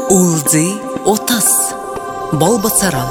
Улзы отас. Болбасаран.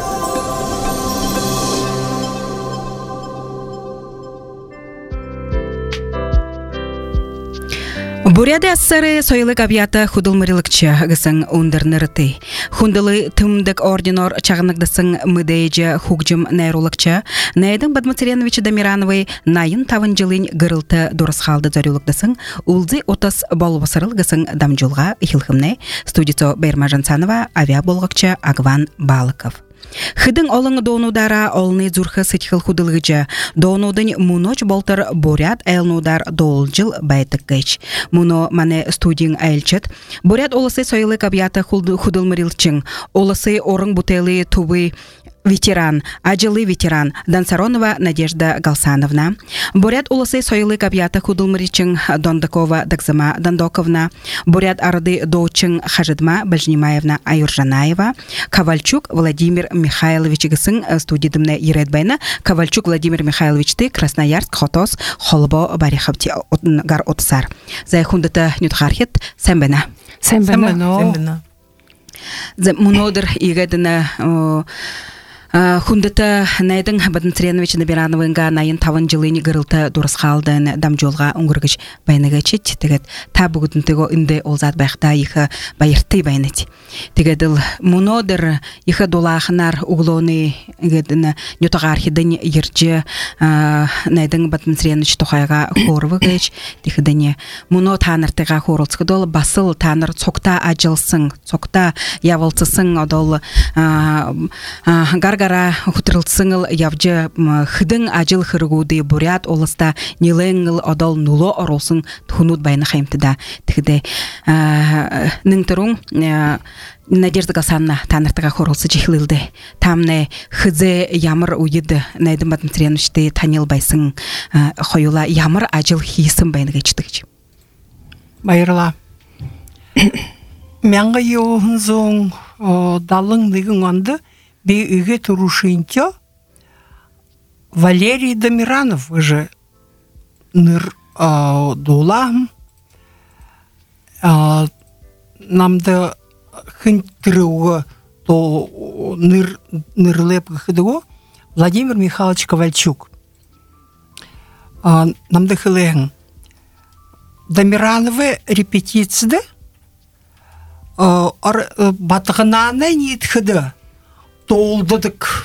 Буряды ассары сойлык абията худылмырылыкчы гысын ундырнырыты. Хундылы тымдык орденор чағыныкдысың мыдейджі хугжым нейролыкчы. Найдың Бадматеренович Дамирановый найын тавын жылын гырылты дұрысқалды зорюлыкдысың улзы отас болбасарыл гысын дамжулға ихилхымны. Студицо Берма Жансанова, авиа болғықчы Агван Балыков. Хыдың олың донудара олны зурхы сытхыл худылгыжа. Донудың муноч болтыр бурят айлнудар должыл байтык гэч. Муно мане студиң айлчыт. Бурят олысы сойлы кабията худылмырылчың. Олысы орың бутелы тубы ветеран, ажилы ветеран Дансаронова Надежда Галсановна. Бурят улысы сойлы кабията худылмыричың Дондакова Дакзама Дандоковна. Бурят арды доучың Хажидма Бажнимаевна Аюржанаева. Ковальчук Владимир Михайлович гысын студидымны ередбайны. Ковальчук Владимир Михайловичты Красноярск Хотос Холбо Бариховти гар отсар. Зайхундыты нютхархет сәмбіна. Сәмбіна. Мунодыр игедіні Хундыта найдың Бадматеренович Дамирановынға найын тавын жылыны гырылты дұрысқалдың дамжолға ұңғырғыш байныгачет. Тегет табығыдың тегі үнді олзад байқта ехі байырты байнет. Тегеділ мұнодыр ехі долағынар ұғылуыны гедіні нютағархидың ерджі найдың Бадматеренович тұқайға қорывы ғыш. Тегедіні мұно таныртыға қорылсқы дол басыл таныр цокта ажылсың, цокта явылсысың одол Гаргара хутрылсыңыл явжы хыдың ажыл хыргуды бурят олыста нилэнгыл одол нуло оролсың тхунут байны хаймтыда. Тігді ныңтырың Надежда Галсановна таныртыға хорылсы жихлылды. Тамны хыдзе ямыр уйыды найдым Бадматереновичты танил байсың хойула ямыр ажыл хисым байны geçтігіч. Байырла. Мәңгі еуғын зоң далың дегін онды бе үйге тұрушынчо Валерий Дамиранов же ныр долағым намды хынтырыуы то нырлеп ғыдығы Владимир Михайлович Ковальчук. Намды хылығын Дамирановы репетицияды батығынаны нетхыды толдыдық.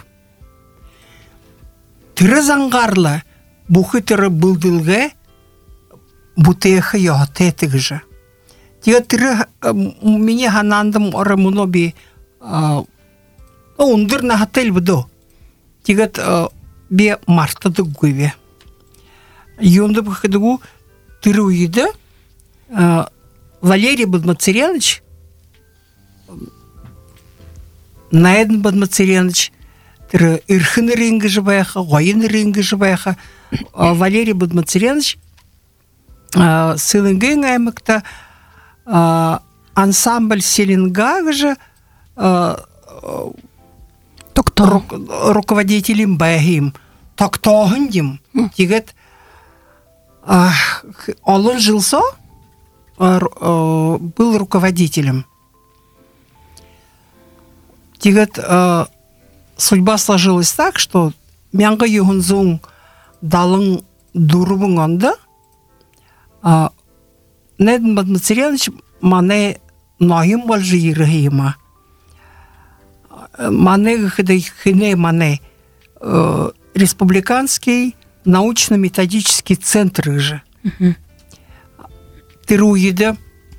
Тірі заңғарлы бұқы тірі бұлдылғы бұтеқы яғыты етігі жа. Теге тірі мене ханандым ұры мұны бі ондыр нағытыл бұды. Теге бі мартыды көйбе. Йонды бұқыдығы тірі үйді Валерий Бадматеренович Найдын Бадматеренович ирхын рингі жыбайха, ғойын рингі жыбайха. Валерий Бадматеренович сылынген аймықта ансамбль селенга же руководителем байгим, тоқтоғын дем. Дегет олын жылса был руководителем. Тегет судьба сложилась так, что мяңғы юғынзуң далың дұрыбың онды Найдын Бадматеренович мане нойым болжы ерігейма. Мане ғыдайхыне мане республиканский научно-методический центр же. Тыруиды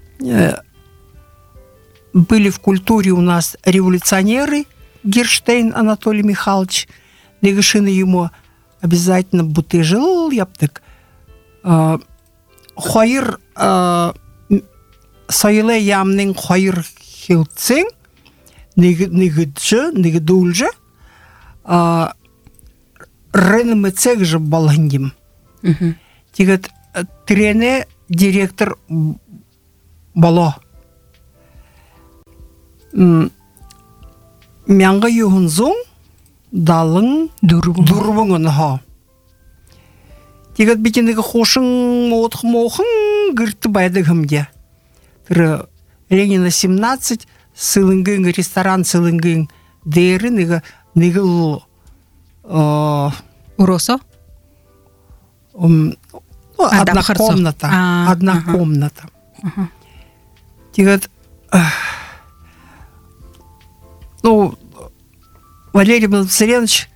были в культуре у нас революционеры, Герштейн Анатолий Михайлович, негашины ему обязательно буты жил, яптык. Хойыр сойлы ямның хойыр хилцин, негідулжы, рынымы цег же балғындим. Тегет трене директор бало. Мяңғы юғынзың далың дұрбыңын ха. Тегет бекендегі қошың моғын гірті байдығымде. Ленина 17, сылынгын ресторан сылынгын дери нега Уросо? одна комната. Одна комната. Тигат, Валерий Богдасарянович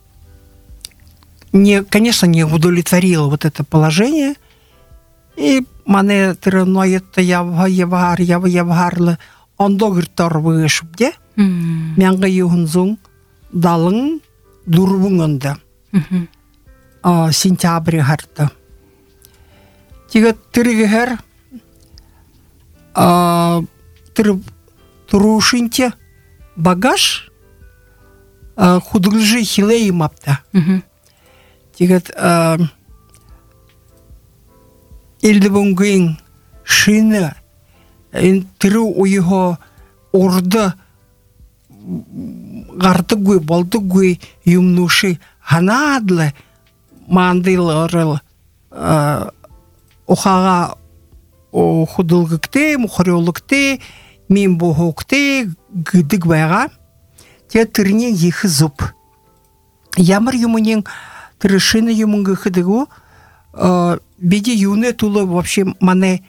конечно, не удовлетворил вот это положение. И мане тырыноетті явғарлы ондогыр торбығышып де, мәңгі еуінзің далың дұрбың онды. Сентябрь ғарды. Тегі тірігігер тұрушынте багаж худылжы хилей мапта. Тегет елді бұңгың шыны түрі ойығы орды ғарды көй, балды көй юмнушы ғанадлы мандылырыл оқаға худылғыкте, мұқырылықте, мен бұғықте гыдық байға те түріне ехі зұп. Ямыр юмынен тырышыны юмынғы қыдығу беде юны тулы вообще мане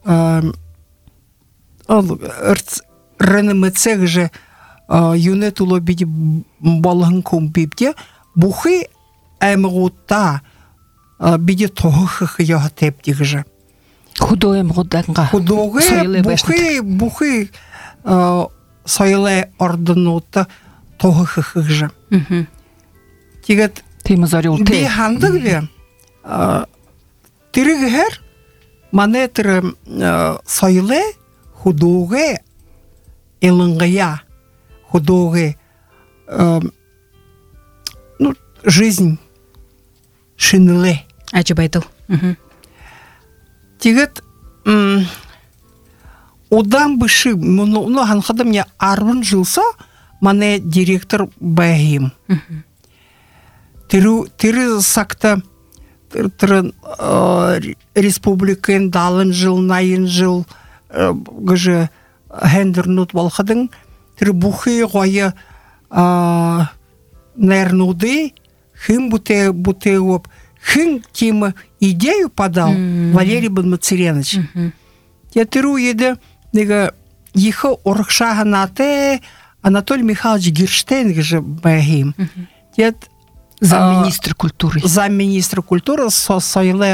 рынымыцег же юны тулы беде балығын көм бепде бұхы әмғутта беде тоғы яғы тептегі же. Худой әмғуданға? Худоғы бұхы сойлы ордынуытта тоғы қығы же. Тегет бейхандық бе тірігігер мане түрі сойлы худоғы еліңғия худоғы жизнь шинылы. Әжібайтыл. Тегет одан бұшы ханқады мне арвын жылса мане директор бәйім. Тірі сақта республикен далын жыл, найын жыл ғыжы хендернут балқадың тірі бұхы ғойы нәрнуды хым бұте өп хым темі идею подал Валерий Богдасарянович. Тірі еді ехі орықшағанаты Анатолий Михайлович Герштейн ғыжы бәйім. Замминистр культуры. Замминистр культуры сойлы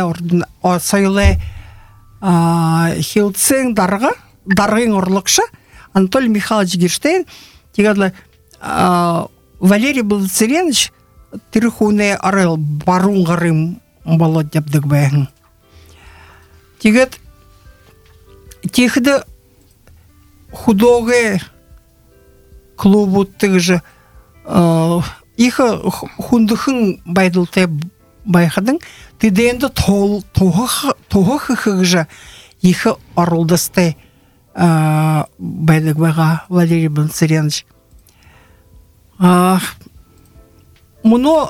хилцен дарғын орлықшы Анатолий Михайлович Герштейн тегеді Валерий Богдасарянович түріхуне арыл барун ғарым болады депдік бәйін. Тегеді тегеді худоғы клубуттығы жы Иха хундыхын байдылтай байқадың, теденді тоғы қықыжы иха орылдыстай байдық байға Валерий Богдасарянович. Мұны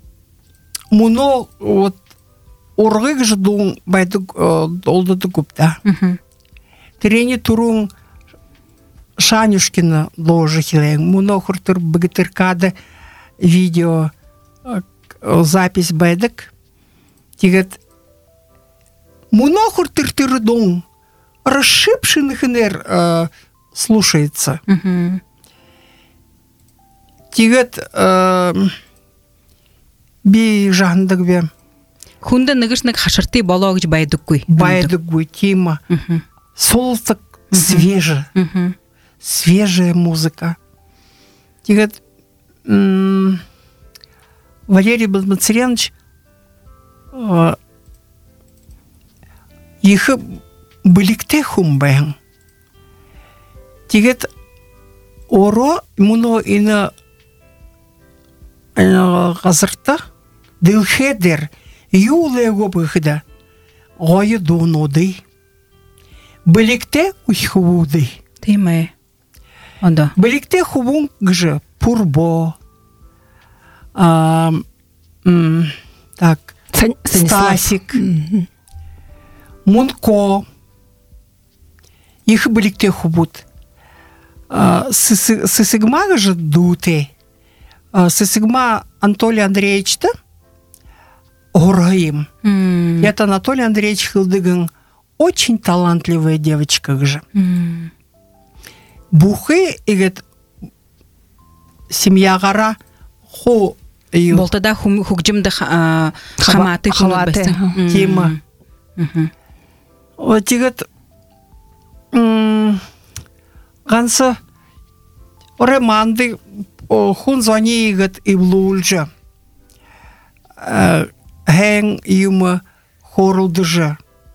орғық жыдуын байдық олдыды көпті. Тірені тұруын Шанюшкина ложы хилең. Мұны құртыр бұгытыркады видео запись байдық. Тегет мұны құртыр дон расшипшынықынер слушается. Тегет бей жағындық бе. Хунда нығышнық хашырты балағыч байдық көй. Байдық көй тема. Солтық свежая музыка. Тегет Валерий Богдасарянович ехі білікте хум бәйін. Тегет оро мұны іні ғазырта ділхедер юлы ғобығыда ғойы доноды. Білікте ұйхуды. Теймай. Онда. Білікте хубун ғжы пурбо. Стасик. Мунко. Их білікте хубут. сысыгма же дуты. Сысыгма Анатолий Андреевич-то Гургаим. Это Анатолий Андреевич Хилдыгын очень талантливая девочка же. Бухы и говорит, семья гора хо и Болтада хугжимда хаматы тема. Вот говорит, ганса реманды хун звони говорит и блульжа. Хэнг юма хорулдыжа.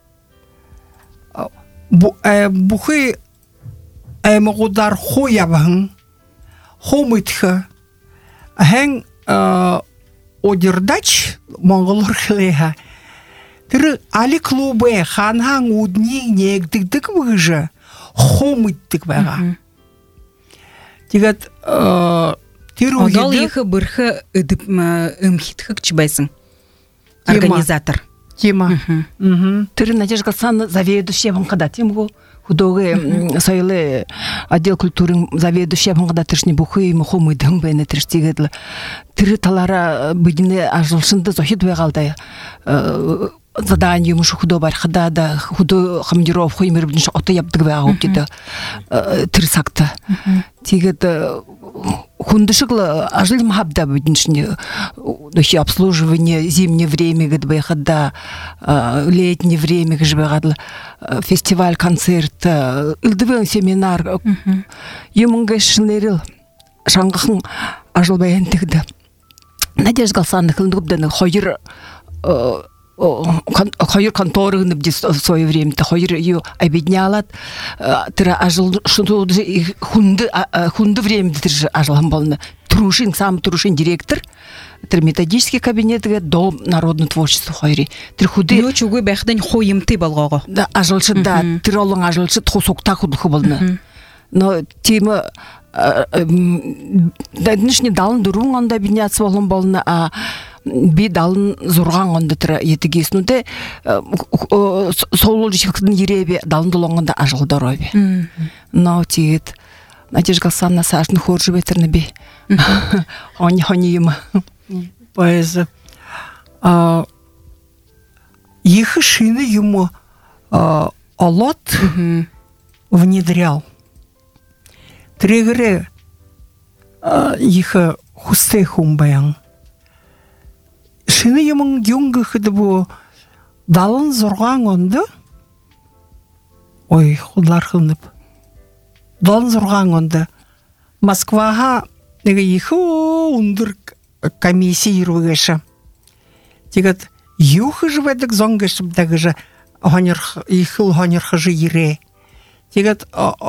Бухы эмгудар хоябын хомытха хэнг одердач монголор хлеха тыры али клубе ханхан удни негдик выжа хомыттык бага тигат тиру Одал ехы бырхы ыдып ымхитхык чыбайсың. Организатор. Тема. Тыры Надежда Сан заведующая банкада тему худогы сойлы отдел культуры заведующая банкада тыршни бухы мухомы дымбайны тырштигедла. Тыры талара быдине ажылшынды зохид вегалдай. Задание мушу худо бархада да худо хамдиров хоймер бинш ото яптык вегал киде тырсакта. Тигет хундышыклы ажыл махабда биншни дохи обслуживание зимнее время гдбехада летнее время гжбегадла фестиваль концерт илдывен семинар юмунга шинерил шангахын ажыл баянтыгда Надежда Галсанных илдыбданы хойыр Хойыр конторы в свое время, хойыр ее объединялат, тыра ажил хунды время тыржы ажылам болны. Трушин, сам Трушин директор, тыр методический кабинет, дом народного творчества хойри. Тыр худы. Ё чугуй бэхден хойымты болгого. Да, ажылшы да, тыр олың ажылшы тхосокта худуху болны. Но тема дәднішне далын дұрун анда бинятсы болын болны, а би далын зурган онда тыра етігесінуде солол жиктің еребе далын долоңында ажылдар ойбе. Но тегет Надежда Галсанна сажны хоржы бетерні бе. Они ема. Поэза. Ехы шины ему олот внедрял. Трегре ехы хусты хумбаян. Шины ему юнгы бу далын зурган онды. Ой, худлар хылнып. Далын зурган онды. Москваға ехы ундыр комиссия ирвыгыша. Тегет юхы жыведік зонгышып дагыжа ехыл хонерхы жы ире. Тегет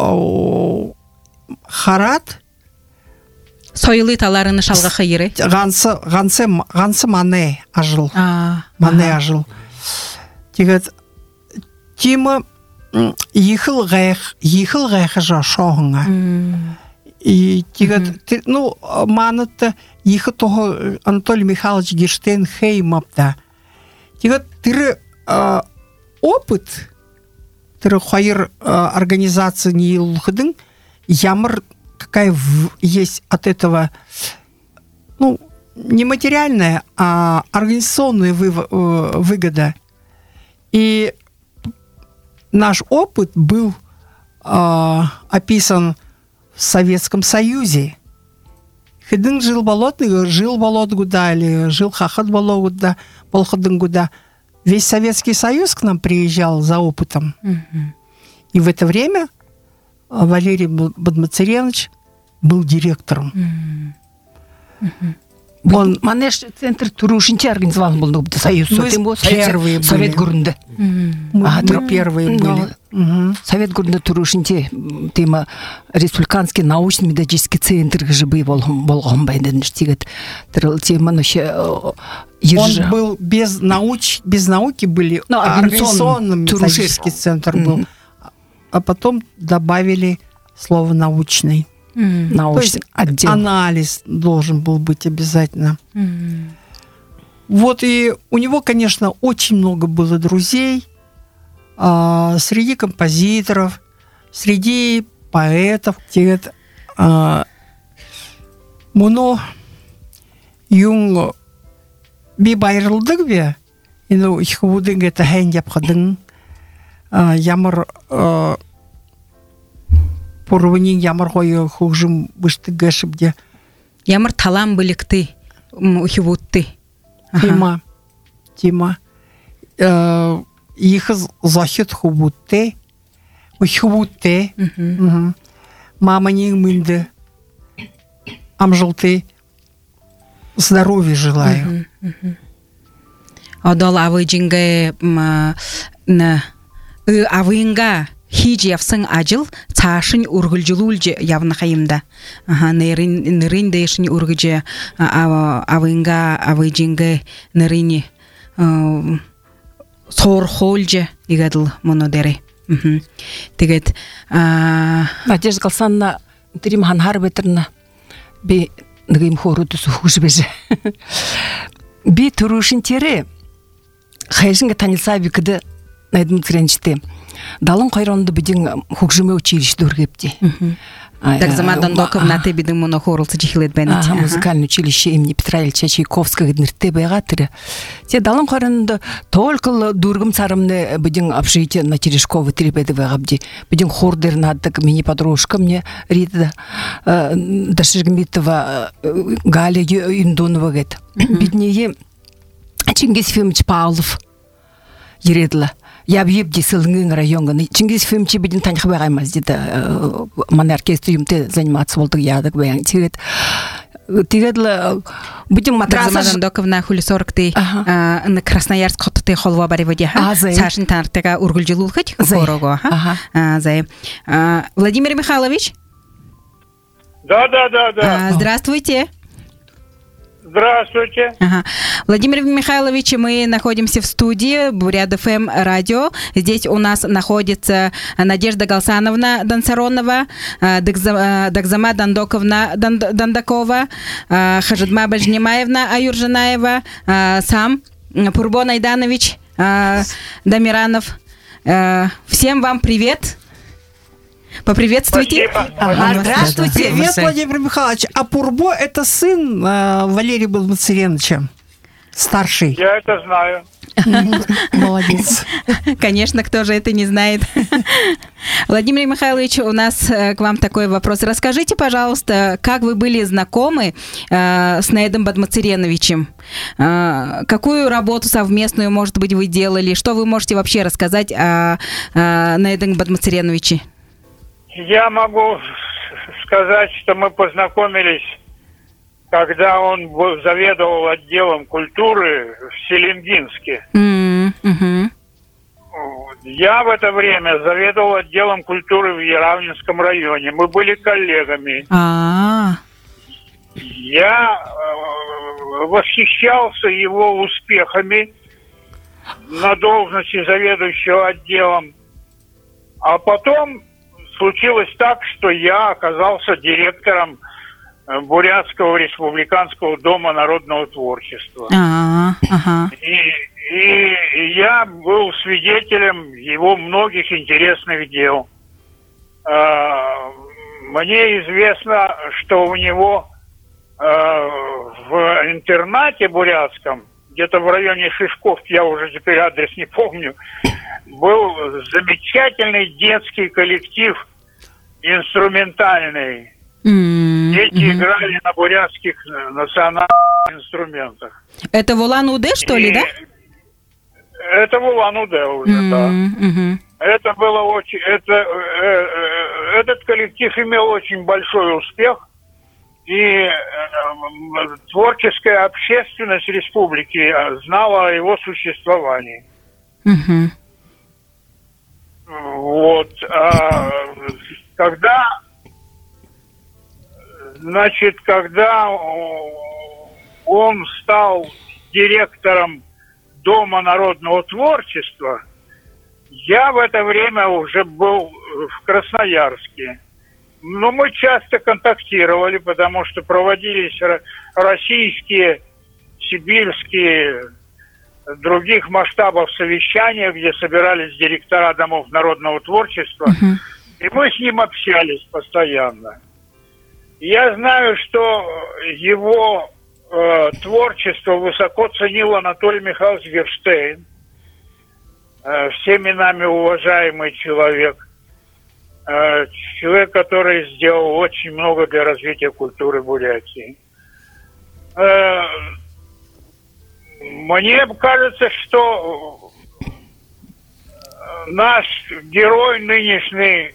харат Сойлы таларыны шалға хайыры. Гансы мане ажыл. Мане ажыл. Тегет тема ехыл гайх жа шоғыңа. И тегет, ну, манытты ехы тоғы Анатолий Михайлович Герштейн хеймапта. Тегет тірі опыт, тірі хайыр организация не улхыдың, ямыр какая есть от этого, ну, не материальная, а организационная выгода. И наш опыт был описан в Советском Союзе. Хидын жил болот гуда, или жил хахат болот гуда, болхадын гуда. Весь Советский Союз к нам приезжал за опытом. И в это время Валерий Бадмацаревич был директором. Он манеж центр Турушинчи организован был в Союз. Первые Совет Гурнда. Мы первые были. Совет Гурнда Турушинчи тема республиканский научно-методический центр жибы болгон байден штигет. Тема он был без науки были, организационным методический центр был. А потом добавили слово научный. Научный отдел. Анализ должен был быть обязательно. Вот и у него, конечно, очень много было друзей среди композиторов, среди поэтов. Мұны юң би байрылдық бе? Ину ихвудың это хэн япқадың ямар порванин ямар қойы хужым бышты гашып де. Ямар талам білікті ухивутты. Тима. Их захит хубутте. Ухивутте. Маманин мынды. Амжылты. Здоровья желаю. Одол авыжинге авыинга хиж явсын ажыл цаашын ургылжулулжы явна хайымда. Нырын дэшин ургыжы авыинга авыжинге нырыни сор холжы игадыл моно дере. Тегет Надежда Галсанна трим ханхар бетерна би нырым хоруду сухуш беже. Би турушин тере хайшинга танилса бикиде найдым тренчте. Далын қайронды биден хукжиме училище дургепти. Так замадан доковна те биден моно хорулсы чихилет бенет. Музыкальное училище имени Петра Ильича Чайковского нирте бегатыры. Те далын қайронды только дургым царымны биден общежитие на Терешковой требеды вегабди. Биден хордер наддык мини подружка мне Рита Даширгмитова Галя Индонова гет. Биднее Чингис Фимович Павлов ередла. Я бьебди сылыңын районга. Чингис Фимович биден таньх байгаймаз дейді. Ман оркестр юмте заниматься болдық ядық баян. Тегедла будем матраса. Замадан доковна хули 40-ты на Красноярск хотты холва бареводе. Сашин тартега ургулжилул хоть хорого. Владимир Михайлович? Да. Здравствуйте. Здравствуйте. Владимир Михайлович, мы находимся в студии Бурят ФМ радио. Здесь у нас находится Надежда Галсановна Дансаронова, Дагзама Дандоковна Дандакова, Хажидма Бажнимаевна Аюржанаева, сам Пурбон Айданович Дамиранов. Всем вам привет. Поприветствуйте. Здравствуйте. Привет, Владимир Михайлович. А Пурбо — это сын Валерия Балмацаревича, старший. Я это знаю. Молодец. Конечно, кто же это не знает. Владимир Михайлович, у нас к вам такой вопрос. Расскажите, пожалуйста, как вы были знакомы с Наидом Бадмацареновичем? Какую работу совместную, может быть, вы делали? Что вы можете вообще рассказать о Наидом Бадмацареновиче? Я могу сказать, что мы познакомились, когда он заведовал отделом культуры в Селенгинске. Я в это время заведовал отделом культуры в Яравнинском районе. Мы были коллегами. Я восхищался его успехами на должности заведующего отделом. А потом случилось так, что я оказался директором Бурятского республиканского дома народного творчества. И я был свидетелем его многих интересных дел. Мне известно, что у него в интернате бурятском, где-то в районе Шишковки, я уже теперь адрес не помню, был замечательный детский коллектив инструментальный. Дети играли на бурятских национальных инструментах. Это в Улан-Удэ, что ли, да? Это в Улан-Удэ уже, да. Это было очень... Этот коллектив имел очень большой успех. И творческая общественность республики знала о его существовании. Вот. Когда он стал директором Дома народного творчества, я в это время уже был в Красноярске. Но мы часто контактировали, потому что проводились российские, сибирские, других масштабов совещания, где собирались директора домов народного творчества, и мы с ним общались постоянно. Я знаю, что его творчество высоко ценил Анатолий Михайлович Герштейн, всеми нами уважаемый человек. Человек, который сделал очень много для развития культуры Бурятии. Мне кажется, что наш герой нынешний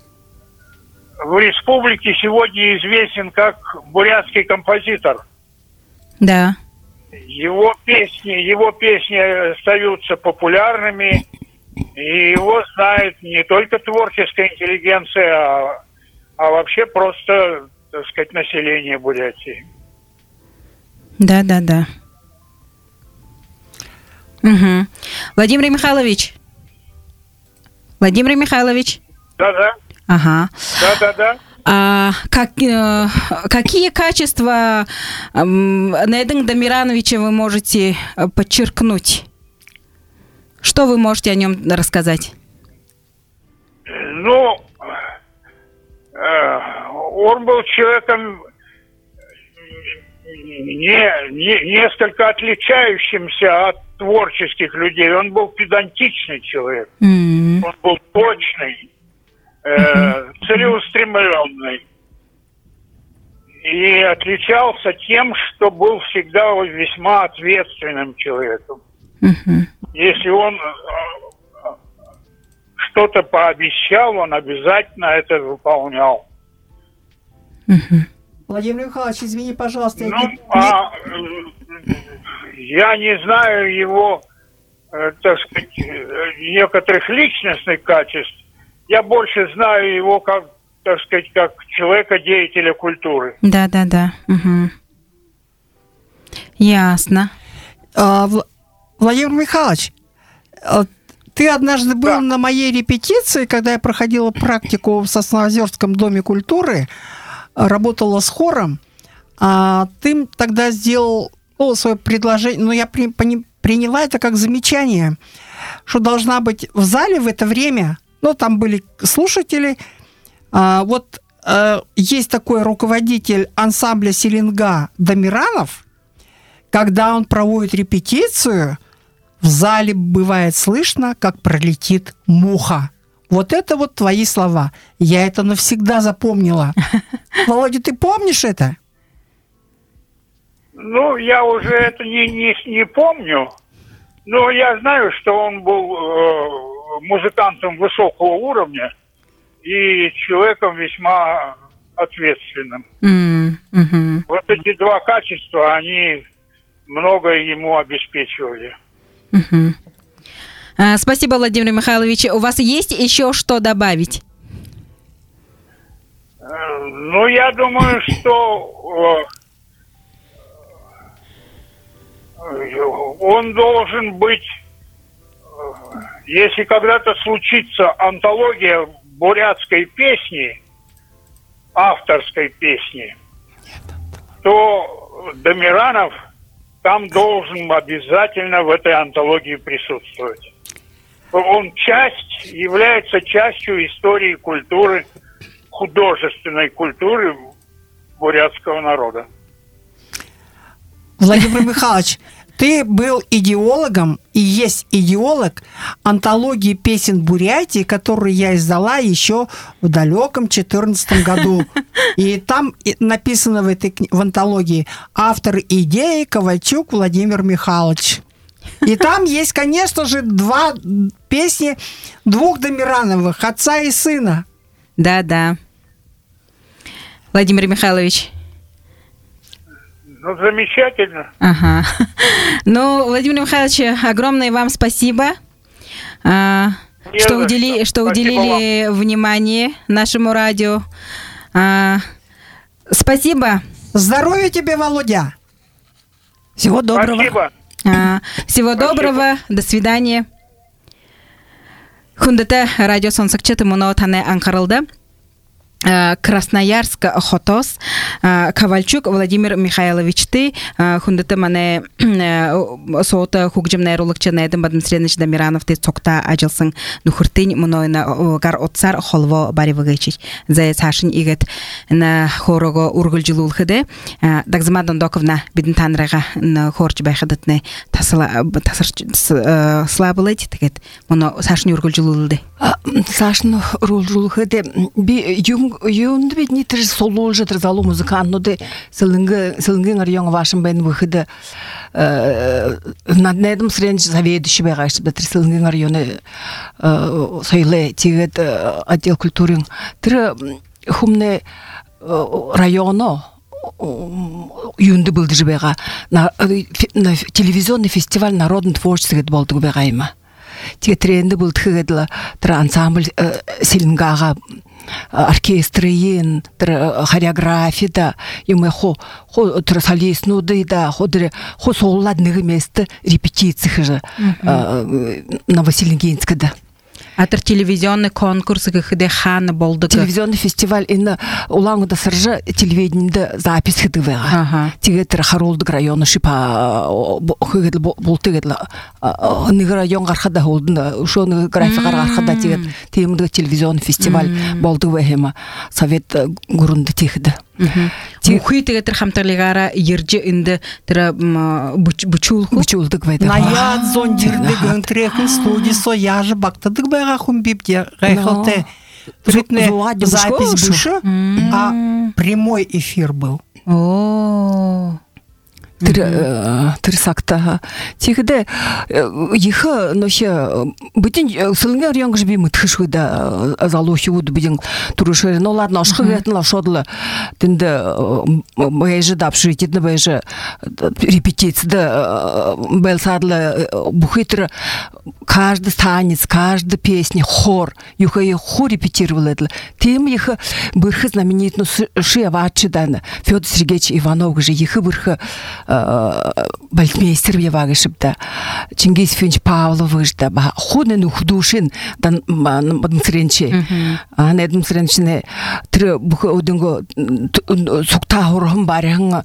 в республике сегодня известен как бурятский композитор. Да. Его песни остаются популярными, и его знает не только творческая интеллигенция, а вообще просто, так сказать, население Бурятии. Да. Угу. Владимир Михайлович. Да. Ага. Да. Какие качества Наэдын Дамирановича вы можете подчеркнуть? Что вы можете о нем рассказать? Ну, он был человеком несколько отличающимся от творческих людей. Он был педантичный человек. Mm-hmm. Он был точный, целеустремленный. И отличался тем, что был всегда весьма ответственным человеком. Mm-hmm. Если он что-то пообещал, он обязательно это выполнял. Mm-hmm. Владимир Михайлович, извини, пожалуйста. Я не знаю его, так сказать, некоторых личностных качеств. Я больше знаю его как, так сказать, как человека-деятеля культуры. Да. Угу. Ясно. Владимир Михайлович, ты однажды был на моей репетиции, когда я проходила практику в Сосноозерском доме культуры, работала с хором, ты тогда сделал свое предложение, но я приняла это как замечание, что должна быть в зале в это время, там были слушатели, есть такой руководитель ансамбля Селенга Дамиранов, когда он проводит репетицию, в зале бывает слышно, как пролетит муха. Вот это вот твои слова. Я это навсегда запомнила. Володя, ты помнишь это? Я уже это не помню. Но я знаю, что он был музыкантом высокого уровня и человеком весьма ответственным. Mm-hmm. Вот эти два качества, они многое ему обеспечивали. Mm-hmm. Спасибо, Владимир Михайлович. У вас есть еще что добавить? Я думаю, что он должен быть, если когда-то случится антология бурятской песни, авторской песни, то Дамиранов там должен обязательно в этой антологии присутствовать. Он является частью истории культуры, художественной культуры бурятского народа. Владимир Михайлович, ты был идеологом и есть идеолог антологии песен Бурятии, которую я издала еще в далеком 2014 году. И там написано в антологии автор идеи Ковальчук Владимир Михайлович. И там есть, конечно же, песни двух Дамирановых, отца и сына. Да. Владимир Михайлович. Замечательно. Ага. Владимир Михайлович, огромное вам спасибо, что уделили внимание нашему радио. Спасибо. Здоровья тебе, Володя. Всего доброго. Спасибо. Всего доброго. До свидания. Хундата радио сонсакчы тымуна отаны анқарылды. Красноярск хотос Ковальчук Владимир Михайловичты хундыты мане сота хугжим нейрологчы Найдым Бадмисренович Дамиранов ты цокта ажылсын нухуртын мунойна гар отсар холво баривыгычич за сашин игет на хорого ургулжилул хыды Дагзамадан доковна бидин танрага на хорч байхадытны слабылыч тегет муно сашин ургулжилулды Сашин ургулжилул хыды би юнды бит нитер солол жетер залу музыкантны сылыңгы район вашын бен выходы Найдым сренч заведующий байгаш бетер сылыңгы районы сойле тигет отдел культуры тир хумне районо юнды был дежбега на телевизионный фестиваль народного творчества болду бегайма тигет тренды был тхедла ансамбль силингага оркестры, хореография, да, и мы хо солистнуды, да, хо солладных мест репетиции же на Василингинске, да. Атыр телевизионный конкурс где хан болдыгы. Телевизионный фестиваль инна улаңда сыржа телевидениеде запись хыдывыга. Тигетер Харолдык районы шипа хыгедл болтыгедл ныгы район гархада холдында ушоны графика гархада тигет темдык телевизионный фестиваль болдыгы хема совет гурунды тихиде. Мухи тигетер хамтарлигара ерже инде тера бучулдык вайда. Наят зондирдык өнтрекин студисо яжы бактадык байга хумбипте гайхалте ритне запись буша, а прямой эфир был. Тырсакта. Тигде ихы ноше бүтін сылыңга районга жби мытхышыда залохи уд бидин турушер. Ну ладно, ашхыгетн лашодлы. Тинде байжы дапшитидны байжы репетицияда белсадлы бухитр каждый танец, каждая песня, хор. Юха хор репетировал это. Тем ихы бырхы знаменитну шиявачыдан Федор Сергеевич Иванов же ихы бырхы бальтмейстер явагышыпта Чингис Финч Павлович да худен ухдушин дан мадмсренче недмсренчне тр бухы одынго сукта хорхым барыгын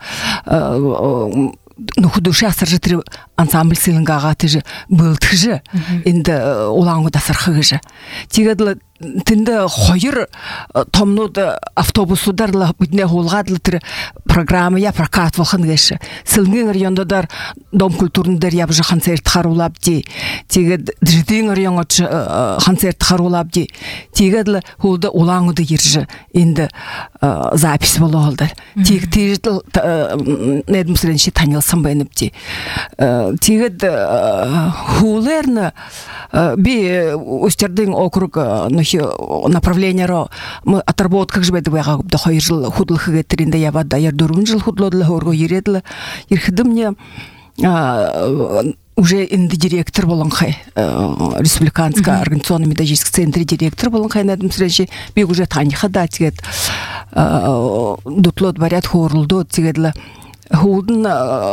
нухудуша саржытыр ансамбль сылынгага тыжы был тыжы инде улаңы да сархыгыжы тигедлы тинде хойыр томнуд автобусударла бүтне холгадлы тыр программа я прокат волхан геше сылынгын райондар дом культурныдар ябжы концерт харулап ди тигед джидин районга концерт харулап ди тигедлы холда улаңы да иржы инде запись бололдар тиг тиждл недмсренчи танылсам бенипти тигед хулерна би устердин округ направление ро мы отработках жбеди байга да хойжыл худлык гетеринде яба да яр 4 жыл худлодлы хорго иредлы ирхидим мне уже инди директор болон хай республиканская организационно методический центр директор болон хай надым срежи би уже таниха да тигет дутлот барят хорлдо тигедле худын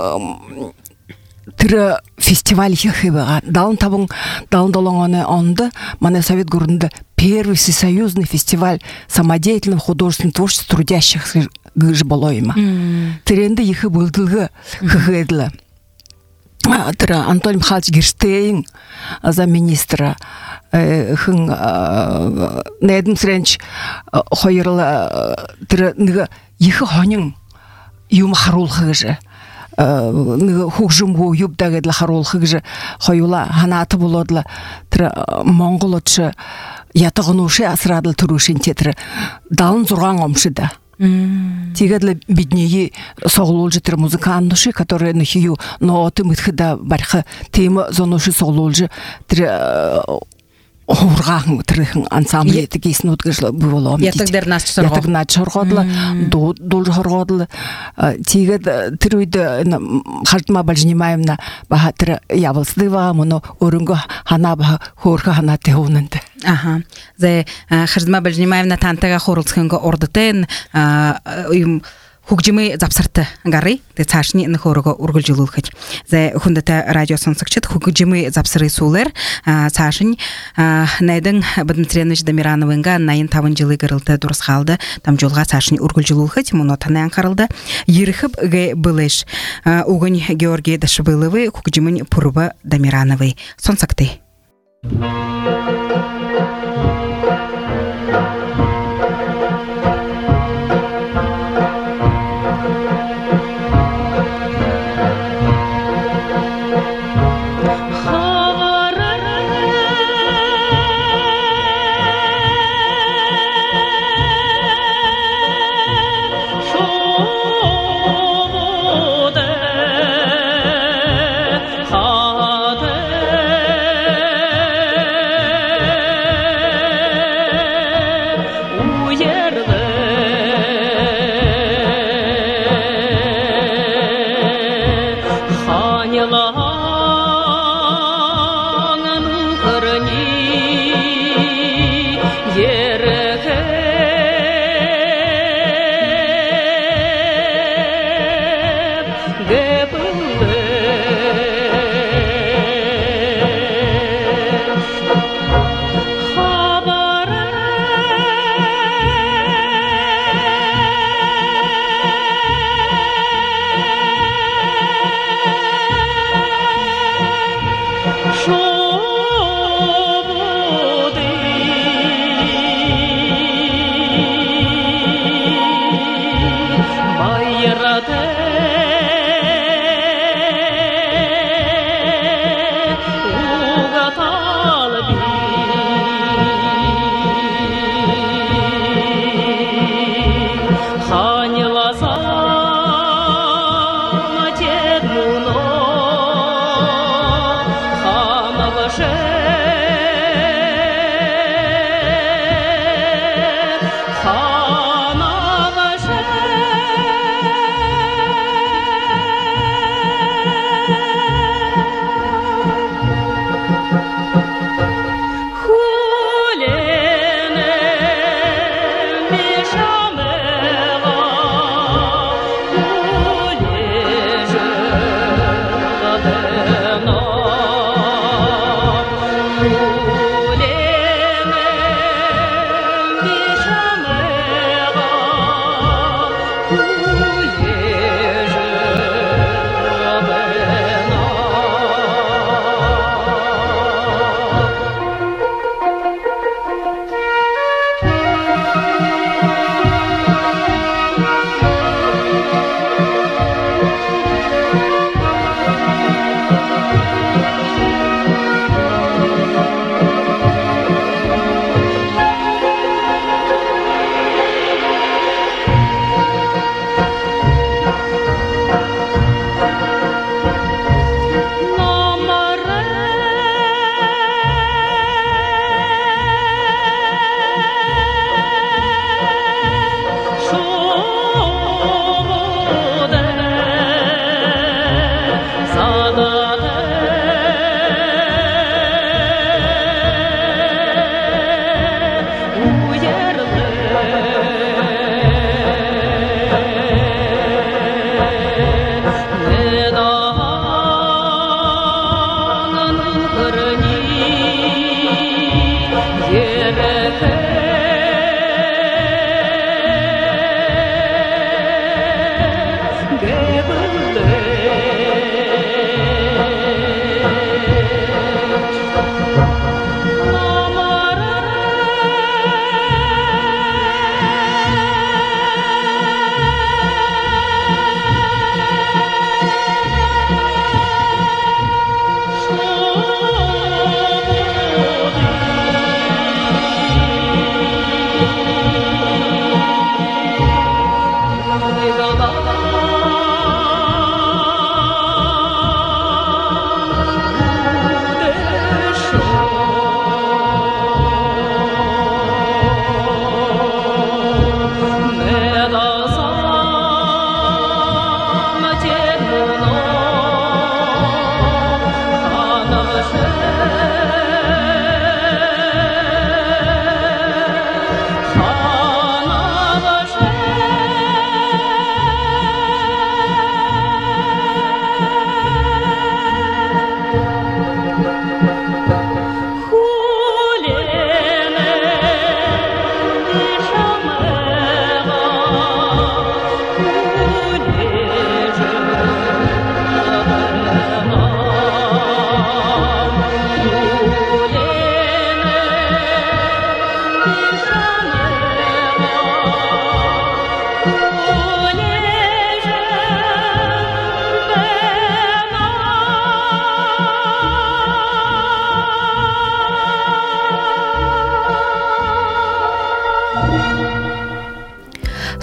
тыр фестиваль хыба даун табын даун долонгоны онда мана совет гурында первый всесоюзный фестиваль самодеятельного художественного творчества трудящихся гыжболойма тренды ихы булдылгы хыгыдлы тыр Антон Михайлович Герштейн замминистра хын Найдым Сренч хойырлы тыр ихы хонин юм харулхыжы хужумгу юбдагедла харулхыгжы хойула ханаты болодлы тыр монголочы ятыгынушы асырадыл турушин тетір далын зурган омшыда тигедле биднеи соглолжы тыр музыкантуши которые нахию ноты мытхыда бархы темы зонуши соглолжы тыр урган трыхын ансамбль тегесин утгышлы было. Я тогда нас чоргодлы. Я тогда чоргодлы, дол чоргодлы. Тигет трюйды хартма бальжнимаемна бахатыр явылсдыва, муну орунго хана баха хорха хана tehonынды. Ага. За хартма бальжнимаемна тантага хорылсхынга ордытен хугжимы запсырты гары те цашни нахорого ургулжулулхыч. За хундата радио сонсыкчыт хугжимы запсыры сулер цашын найдың Бадматерянович Дамирановынга найын тавын жылы гырылды дұрыс қалды. Там жолға цашын ургулжулулхыч монотанаян қарылды. Ерхып гэ былыш угын Георгий Дашыбыловы хугжимын Пурба Дамирановы. Сонсыкты.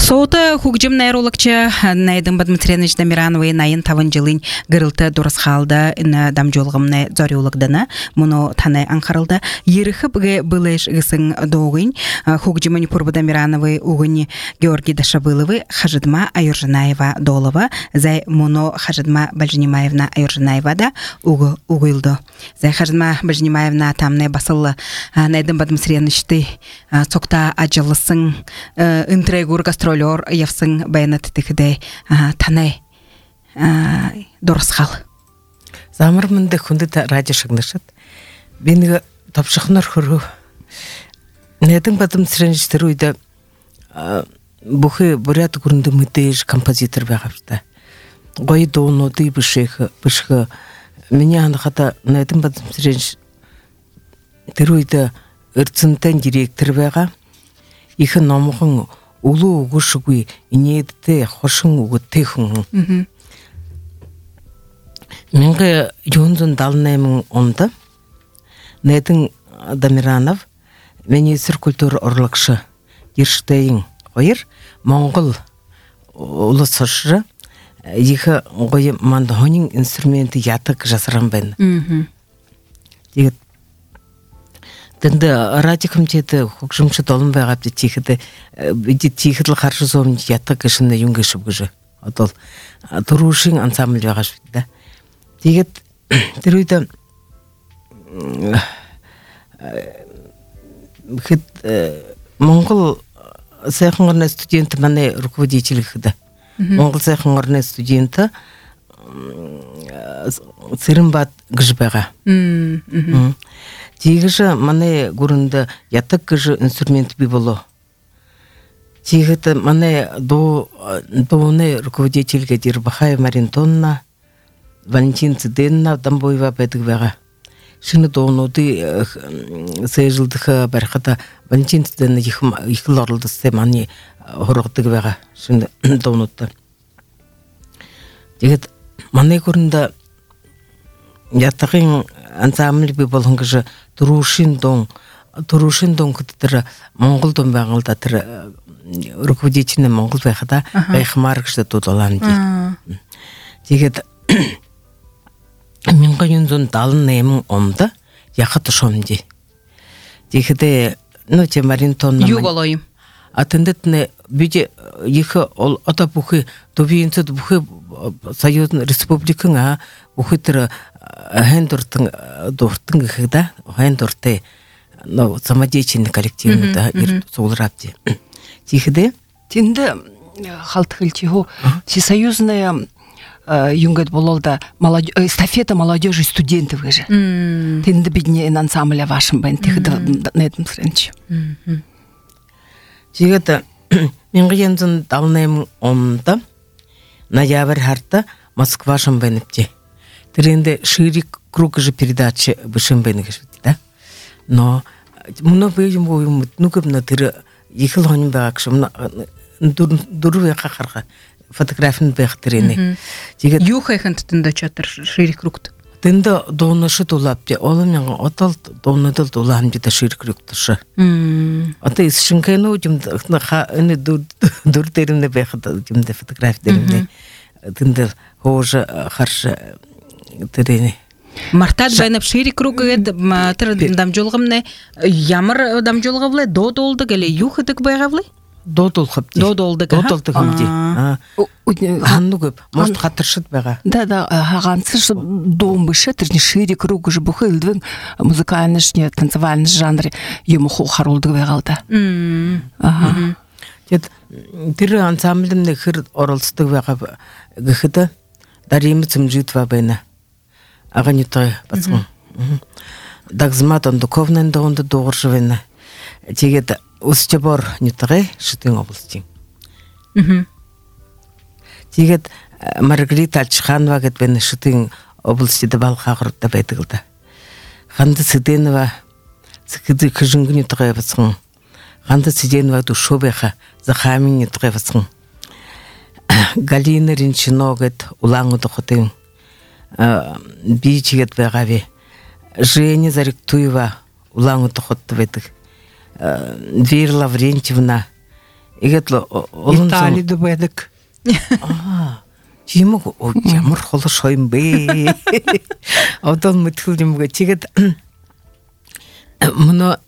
Соута хугжим нейрологча найдың Бадматеряныч Дамирановой найын тавын жылын гырылты дұрысқалды дамжолғымны зориологданы, мұны таны аңқарылды. Еріхі бүге бұлыш ғысын доғын, хугжимын Пурба Дамирановой уғын Георгий Дашабыловы, Хажидма Айыржанаева Долова, зай мұны Хажидма Бальжинимаевна Айыржанаева да уғылды. Зай Хажидма Бальжинимаевна тамны басылы найдың Бадматерянычты цокта ажылысын интрегур гастролер явсын баянат тихде таны дұрысқал. Замырмынды хүнді радио шықнышыд. Бені топшықнар құру. Нәдің Бадматерянычтер ойда бұхы бурят көрінді мүдейж композитор бағапшыда. Қой доуноды бішігі. Мені анықата Нәдің Бадматерянычтер ойда ұрцынтан директор баға. Ихы намығын улу уғы шығуй инедді қошың уғы тейхің. Менгі юндың далынаймын онды. Нәдің Дамиранов министр культура орлықшы ершітейін қойыр. Моңғыл ұлы сұршы егі қойы мандығының инструменті ятық жасыран бән. Дегет Тенде радио комитеті хукшымшы толым бағапты тихіді қаршы зомын ятты кішінді юнгешіп күжі. Отол тұрушың ансамбль бағаш бейді. Дегет түрейді Моңғыл сайқынғырна студенті мәне руководителігі. Моңғыл сайқынғырна студенті Сырымбат гыжбаға. Тегіжі мане көрінді ятық гыжы инструмент бі болу. Тегіті мане доуны руководительге Дирбахай Маринтонна, Валентин Циденна Дамбоева бәдіг бәға. Шыны доуноды сайжылдығы бәрқата Валентин Циденна екіл орылды стеманы ғырықтығы бәға. Шыны доунотты. Тегіт мане көрінді ятығын ансамбль бі болғын кіжі Турушин дон күттірі Моңғыл дон бағылда түрі руководителіні Моңғыл байқыда байқымар кішді тұдалан дейді. Дегет менгі юндон далын нәймін омды яқы тұшомды. Дегеде те Маринтонна Юголойым. Атындетіне бүде егі ол ата бұхы добиынсыд бұхы Союзын республикыңа бұхы түрі хендуртың дұрттың ғыда, хендурты самодеятельный коллективный да соғылырапты. Тихіде? Тенді қалтықыл тиху, всесоюзная юнгет бололда эстафета молодежи студентов же. Тенді бедне ансамбля вашим бән, тихіде на этом сренче. Тихіде, менгі ендзін далынаймын онда, ноябрь харта Москва шамбайныпте. Тренде ширик круг же передачи бышымбайныгыш да. Но мұны бейжім ойым мүткімна түрі екіл ғанын бағақшым дұрве қақарға фотографин бәқ трені. Юхайхан тінді чатыр ширик кругты. Тінді донышы долапте. Олым яңа отал доныдыл долан беді ширик кругтышы. Ота ісшінкайны өтімді дүр дерімді бәқі өтімді фотографи дерімді. Тінді хоғыжы қаршы трені. Мартат байнап шири кругы дамжолғымны ямыр дамжолғавлы додолды геле юхыдық байғавлы? Додолғып дей. Додолдығым дей. Ғанну көп. Может қатыршыд байға. Да, ғансыш дом бышы, тірні шири кругы жы бұхы үлдвін музыкальныш, не танцевальныш жанры ему харулды байғалды. Тірі ансамблімді қыр орылсыздығы байға ғыхыды Даримы цымжитва байна. Ағын үтіғі басқын. Дағзымат духовнан да онды доғыршы байна. Тегет ұсчы бор нүтіғі шытың облыстың. Тегет Маргарита Альчханова кет байна шытың облыстыды балға ғырытта бәйтігілді. Қанды Сиденова цікіді күжіңгі нүтіғі басқын. Қанды Сиденова дұшу байға зақамин нүтіғі басқын. Галина Ринчиногет улаңуды құтың бейчігет бәғаве. Женя Зариктуева улаңуды құтты бәдік. Вера Лаврентьевна Игэт олон Италияда бэдик. Чимэг ямар холш юм бэ? Одоо мэдхүүл юм гээ. Тэгээд мөн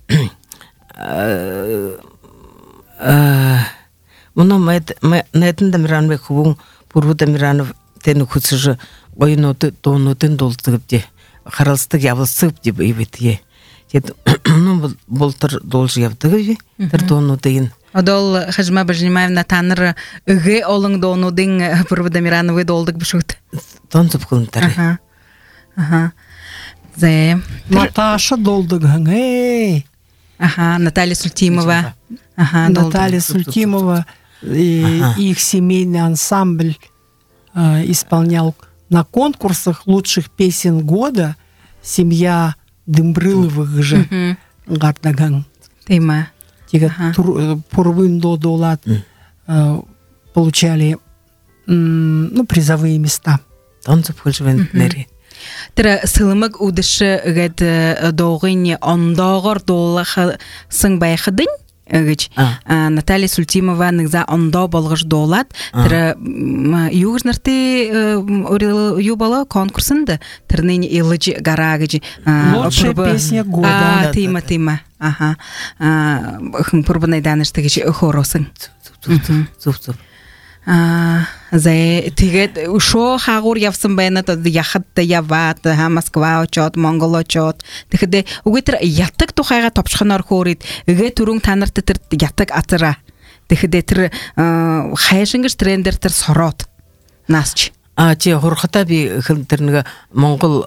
найдан дамиран бэ хөвөн бүрүү дамиранов тэн хүсэж гоёнууд дуунуудын дуулдаг дээ. Харалцдаг явалцдаг дээ. Тэгээд мөн болтор дуулж явдаг бий. Тэр дуунуудыг Одол Хажма Бажнимаевна таныр ыгэ олон доонуудын бүрүү дамирановы дуулдаг бишүүд. Дон зөвхөнтөр. Ага. Зе Наташа долдыг хэн. Ага, Наталья Султимова. Ага, Наталья Султимова и их семейный ансамбль исполнял на конкурсах лучших песен года семья Дымбрыловых же Гардаган. Тема. Пурвын додолат получали призовые места. Танцы пользовались. Тра сылымык удышы гэд доғын ондоғыр долах сын байқыдың гэж Наталья Султимова ныза ондо болғыш долат. Тра юғыжнарты юбала конкурсында тырнын илыж гара гэж. Лучшая песня года. Тима. Ага. Пурбанай данышты гэж хоросын. Зүв. Зе тэгээд шо хагур явсан байна то яхад яват Москва очоод Монгол очоод тэгэхдээ үгэтэр ятдаг тухайга товчхоноор хөөрид эгэ түрүүн танарт тэр ятдаг атара тэгэхдээ тэр хайшингэр трендер тэр сороод наасч чи хурхата би тэр нэг Монгол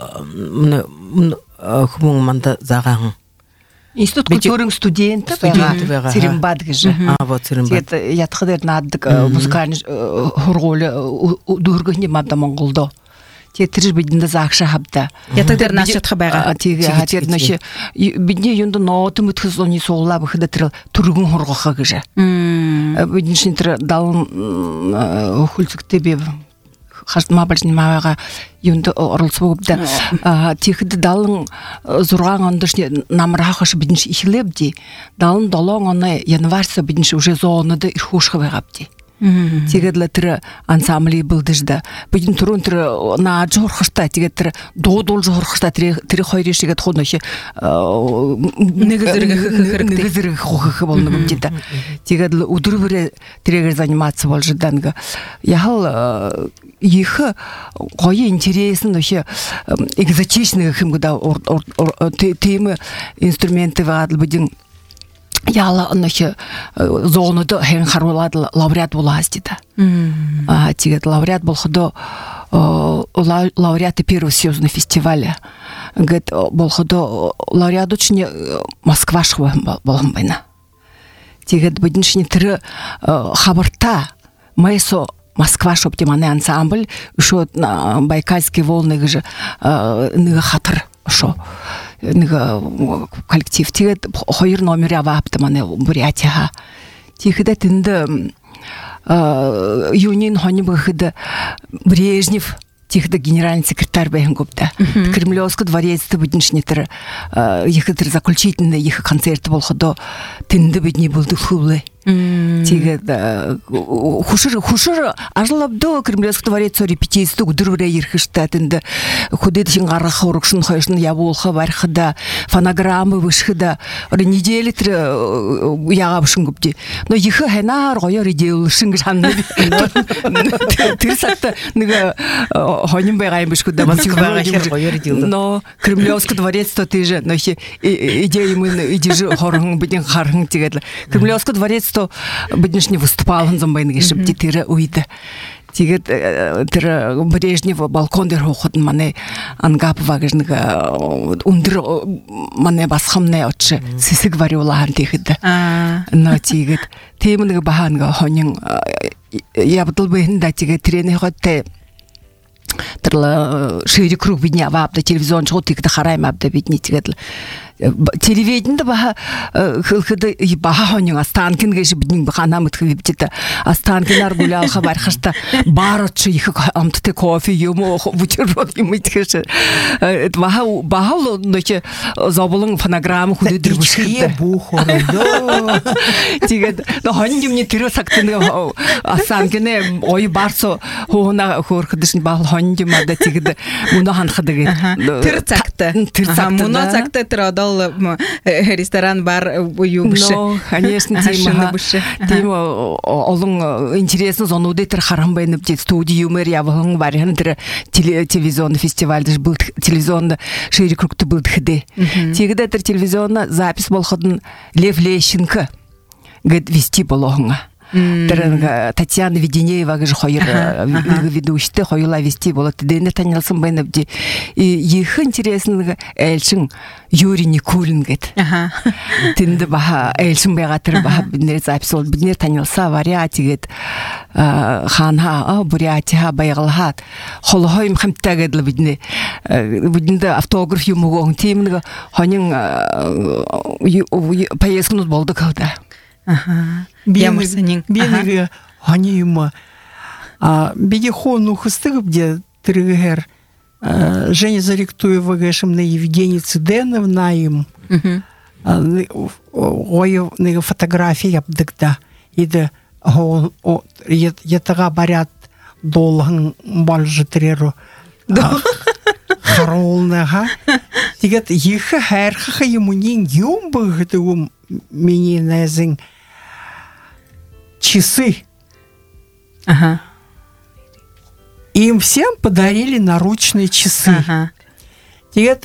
хүмүүн манда заагаан Институт культурын студенты байгаа. Цэримбад гэж. Вот Цэримбад. Тэгээд ятхад дээр нааддаг музыкальный хургуул дүүргэхний манда Монголдо. Тэгээд тэр бидэнд заагшаа хавда. Ятаг дээр нааш чадах байгаа. Тэгээд нөш бидний юунд ноот мөтхөс оны суулаа бэхэд тэр түргэн хургахаа гэж. Бидний шин тэр даун хөлцөгтэй би Хажма Бажнимаевага юунд оролцоогдо. Тэгэхэд 76 онд намрахаш бидний ихлэвди. 77 оны январьс бидний уже зоонод ирэх уушх байгавди. Тэгээд л тэр ансамбли бэлдэждэ. Бидний түрүүн тэр нааж хурхтай тэгээд тэр дуудуулж хурхтай тэр хоёрын шигэд хунах нэг зэрэг хөх болно юм дээ. Тэгээд л өдрөөр тэрээр заниматься болж данга. Яхал их гоё интересно вообще экзотичных хим года темы инструменты вадл будем яла нөхө зоонод хэн харуулад лауреат булаасти да. Тэгээд лауреат болохдо лауреаты первого съюзного фестиваля. Гэт болохдо лауреат учни Москва шва болон байна. Тэгээд бидншни тэр хабарта мэсо Москва шопти маны ансамбль шо Байкальские волны гэж нэг хатар шо нэг коллектив тэгээд 2 номер аваапта маны Бурятия. Тэгэхдээ тэнд юнин хони бэхэд Брежнев Тихда генеральный секретарь Бэнгупта. Кремлевский дворец буднишни тэр их тэр заключительный их концерт болходо тэнде бидни болду хулы. Тэгээд хушир ажлабдо Кремлевский дворец репетицию өдрөөрэ ирэх штэ тэнд худэд шин гаргах урагшин хойшин явуулха барихда фонограммы вышхда неделя тэр ягавшин гүбди. Но их ханаар гоёор идеулшин гэж ханна. Тэр сатта нэг хоним байгаа юм биш үү да Москва гоёор идеул. Но Кремлевский дворец то ты же но идея мы идешь хорон бидин хархан тэгээд Кремлевский дворец то бидниш не выступал он зомбайн гэж тэр үед тэгээд тэр Брежнев балкон дээр хооход мане Ангапова гэж нэг өндөр мане басхамны оч сэсэг вариулаан тэгэхэд но тэгээд тийм нэг бахан хонин явдал бэхэнда тэгээд тренертэй тэр шири круг бидний аваад телевизион чууд тэгдэ хараймавда бидний тэгээд телевидениеде баха хылхыды баха хонюң Останкин гэши биднин баханамыт хыбиптета Останкинар гулялха бархашта барочы их амтте кофе юмо бутерброд юмитхэш баха ноче забылың фонограмма худыдыр бушхыды бухордо. тигет хонюң не тирө сактыны Останкине ой барсо хуна хорхыдышын бал хонюң мада тигет муна ханхыды Тир цакты. Муно цакты тиродол ресторан бар уюбышы. Ну, конечно, Тима. Тима, олон интересно зонуды тир харамбайны бдет студию мэр явылың бар. Тир телевизионный фестиваль даже был телевизионный шире кругты был дхыды. Тигде тир телевизионный запись был ходын Лев Лещенко гэд вести болохыңа. Татьяна Веденеева же хойыр ведущий хойла вести было тдене танялсын байны бди. И их интересный эльшин Юрий Никулин гэд. Тинде баха эльшин байгатыр баха биднер запись бол биднер танялса вариати гэд ханха бурятиха байгалхат холхойм хамта гэдл бидне биднде автограф юмугон тимнге хонин поездкнут болду калда. Бенеге ханима бегехон ухыстыгып где тригер Женя Заректуева гэшим на Евгений Циденовна им ой неге фотография яптыкта иде етага барят долгын балжы треру харолнага тигет ихе хэрхэ юмунин юм быгдым мининезин часы. Им всем подарили наручные часы. Тигет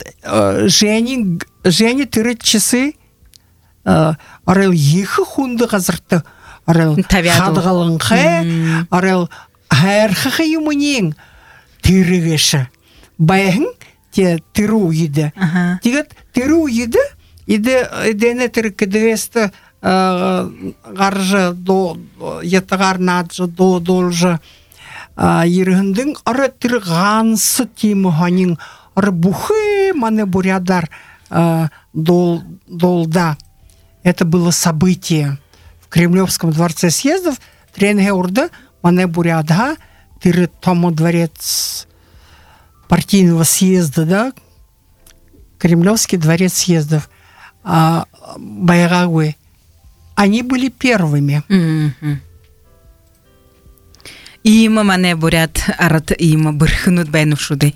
Женя тырыт часы арел ихе хунды газырты арел хадгалынхэ арел хэрхэ юмунин тырыгэшэ баян те тыру иде. Тигет тыру иде идене тыркедесте гаржы до етагар наджы до должы иргындың ары тыргансы тимы ханин ары бухы мане бурядар долда. Это было событие в Кремлевском дворце съездов. Тренге урда мане бурядга тыры тому дворец партийного съезда, да? Кремлевский дворец съездов. Байгагуэ. Они были первыми. Има мане бурят арат има бырхынут байнушуды.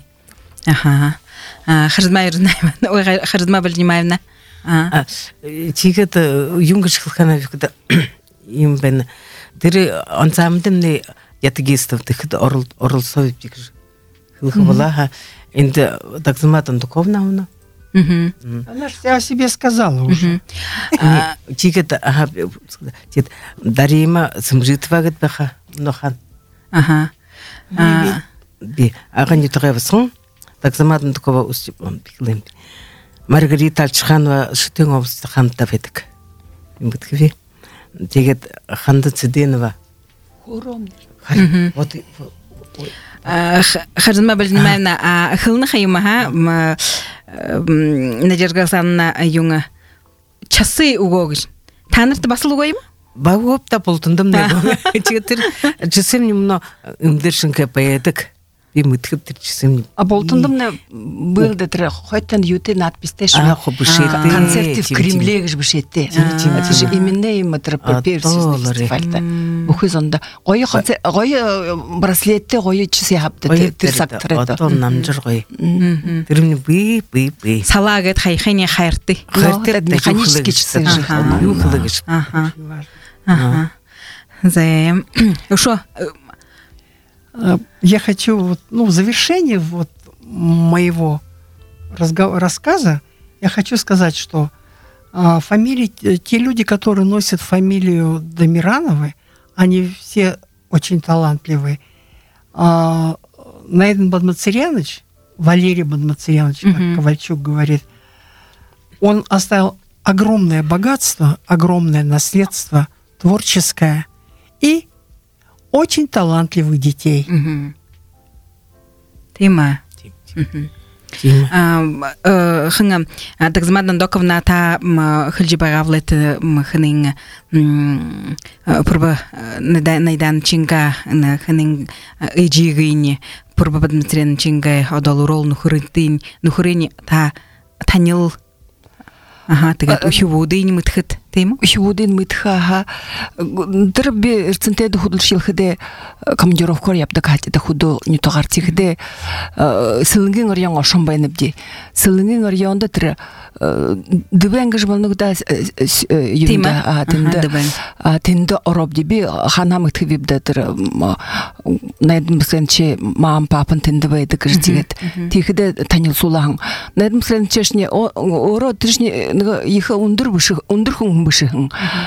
Харзма Ирнаева. Ой, Харзма Бальнимаевна. Тигет юнгыш хылхана викда им бен дыр ансамблемне ятыгистов тыхд орыл совет бигж хылхвалаха инде такзаматан дуковнауна. Она же о себе сказала уже. Тигет Дарима сымжитва гэт баха нохан. Би агани трэвсэн такзаматан дукова устипон биглем. Маргарита Альчханова шытын областы ханта ведик. Имбытхви. Тигет ханды Циденова. Вот Харзма Бальнимаевна, хылны хайымаха Надежда Александровна юңа часы угогыш. Танырты басыл угойма? Багоп та полтындым не было. Тигетер часым немно имдершинке поедик. И мы тхиптер часым. А болтындым не был да тре хойтан юте надписте шо. Концерты в Кремле ж бишетте. Это же именно им персис фестивальда. Бухызонда. Гой концерт, гой браслетте, гой часы хапты тир сактыр. Отон намжыр гой. Тэрмни би. Салагет хайхыне хайрты. Хайрты механический часы же. Юхлыгыш. Заем. Шо? Я хочу, в завершение моего рассказа, я хочу сказать, что те люди, которые носят фамилию Дамирановы, они все очень талантливые. Наидан Бадмацаряныч, Валерий Бадмацаряныч, как Ковальчук говорит, он оставил огромное богатство, огромное наследство творческое и очень талантливых детей. Тима. хынга дагзмадан доковна та хылжи багавлет хынин пурба найдан чинга хынин эжигини пурба бадмитрен чинга одолурол нухурини та танил тегет ухивудин мытхыт тема ухивудин мытха дырби эрцентеде худулшилхеде командировкор япта катеде худу нютагартихде сылынгийн орьян ошонбайныбди сылынгийн орьянда тир дыбенгежмалнугда юнда тинде оробди би ханамытхибде тир найдмсенче мам папын тиндебейде кыртигет тихде танил сулаң найдмсенчешне оро тришне иха ундурхун бышын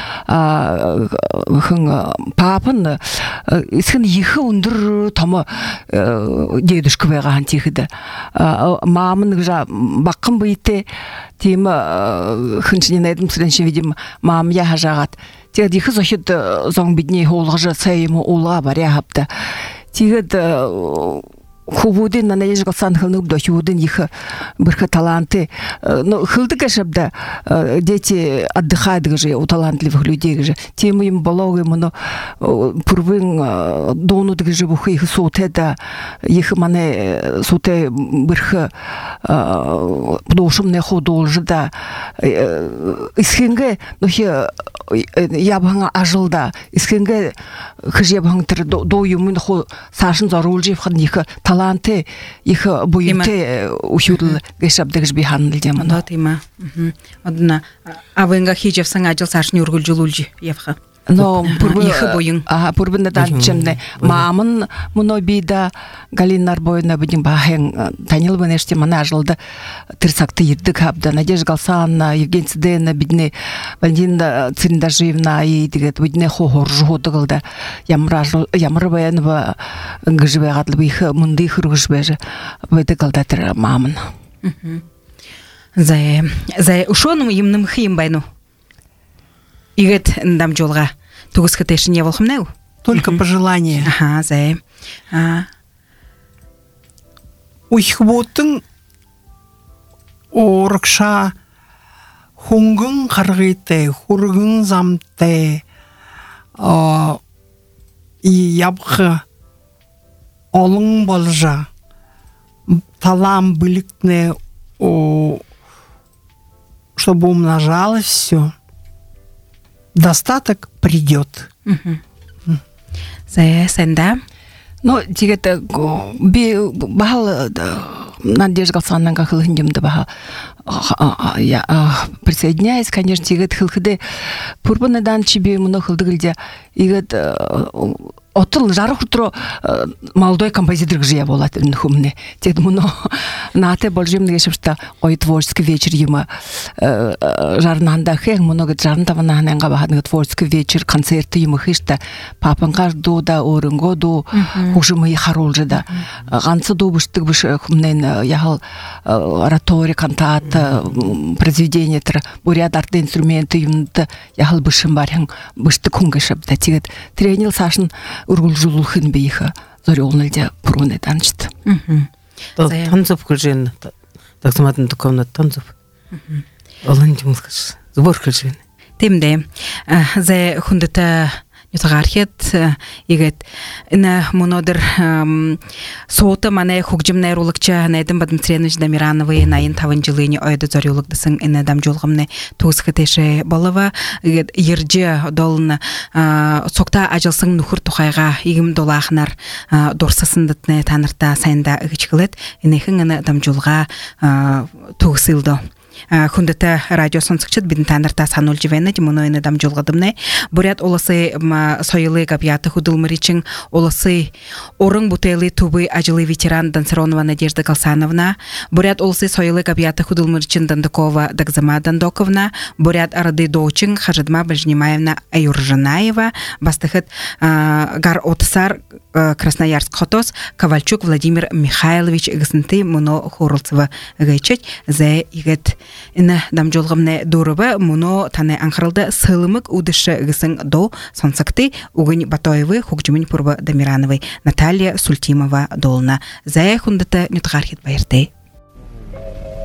папын исхэн иха унdur томо дедушка байган тихде мамын гжа баккын бийте тем хынчне найдмсенче видим мам я хажагат тед иха зохид зон бидне холгыжа сайымы улга баря хапта тигет хубудин на нежга санхылнук до хубудин их бирха таланты но хылдыга шабда дети отдыхают же у талантливых людей же тем им балогы моно пурвин дону же бухи их сотеда их мане соте бирха дошумне ходолжы да исхинге но ябанга ажылда исхинге хжебангтер до юмын хо сашын зарулжи хан их таланты их буйте ухюдл гешабдыгж биханлдем да тема одна авенга хижев сангажыл сашны ургулжулулжи явха но пурбын данчемне мамын муно бида галинар бойна будем бахен танил бенеште манажылды тырсакты ирдик хабда Надежда Галсанна Евгений Цидена бидне Валентина Циндажиевна и дигет бидне хохоржудыгылда ямрабаянова гжбегатлы бих мунды хыргышбеже бедыгылда тыр мамын за ушоным имным хим байну игет дам жолга тугус катешин я волхмнеу только пожелание. Ага, зай. Уйхботын орыкша хунгын қарғиты, хургын замты, ябқы олың болжа, талам білікне, чтобы умножалось все. Достаток придет. Сенда? Ну, тигет би бахал Надежда Галсанна хылхындемді баха. Я присоединяюсь, конечно, тигет хылхыды пурбанадан чиби муно хылдыгылде игет отыл жарық утро молодой композитор гжия болат үнхумне. Тед муно нате болжим негешипшта ой творческий вечер ема жарнанда хең муно гет жарнда вананга бахадны творческий вечер концерты ема хишта папанга дода орынго до хушымы харолжда ганцы добыштык биш хумнен яхал оратория кантата произведение тр бурят арт инструменты юмда яхал бишим бархын быштык хунгешипта тигет тренил сашын ургулжулухын бейха зорёлнылде пруны данчт. Танцуп кылжен, так саматын духовна танцуп. Олын жумскаш, збор кылжен. Темде, за хундата нютагархет, игет, ина монодер соута мане хугжим найрулыкча найдым Бадмитренович Дамирановый найын тавынжылыны ойды зорюлыкдысың ина дамжолғымны туғысқытеше болова, ерже долын сокта ажылсың нухыр тухайға игім долағынар дорсасындытны танырта сайында үгічкілет, инехің ина дамжолға туғысылды. Хундата радио сонсыкчыт бидин танырта санул живена димоноyны дам жолгадымны бурят оласы сойлы габята худылмыричың оласы орың бутелы тубы ажылы ветеран Данцеронова Надежда Галсановна бурят оласы сойлы габята худылмыричың Дандакова Дагзама Дандаковна бурят арады доучың Хажидма Бажнимаевна Аюржанаева бастыхыт гар отсар Красноярск хотос Ковальчук Владимир Михайлович гысынты муно хорылцыва гайчать за игет ина дамжолгымны дурыба муно таны анхырылды сылымык удышы гысын до сонсакты угын Батоевы хугжумын пурба Дамирановой Наталья Сультимова долна зая хундата нютгархет байырды.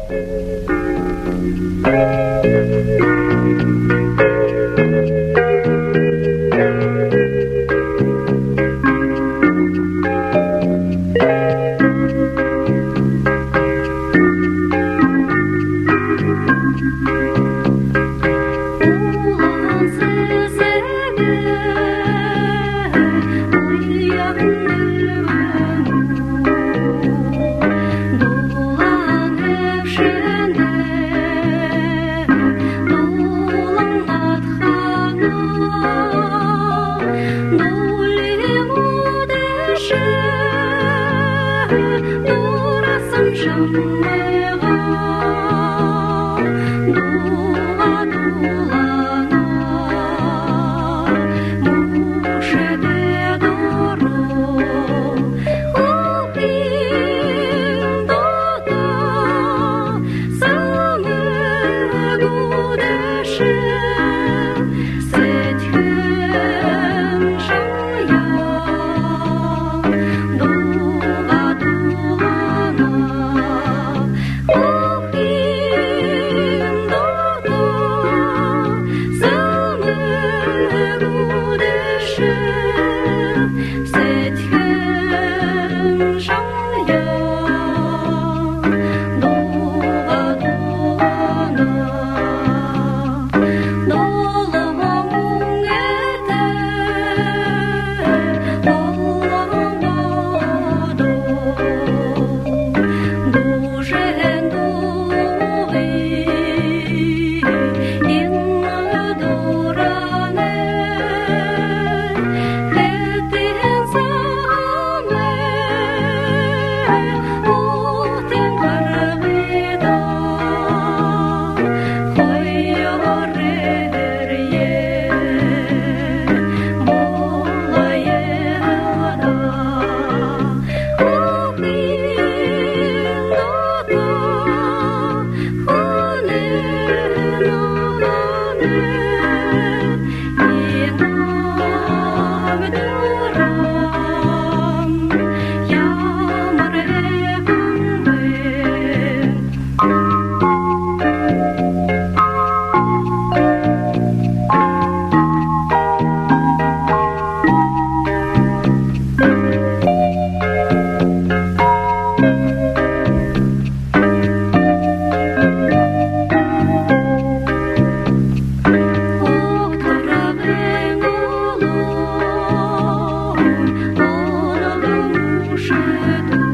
shadow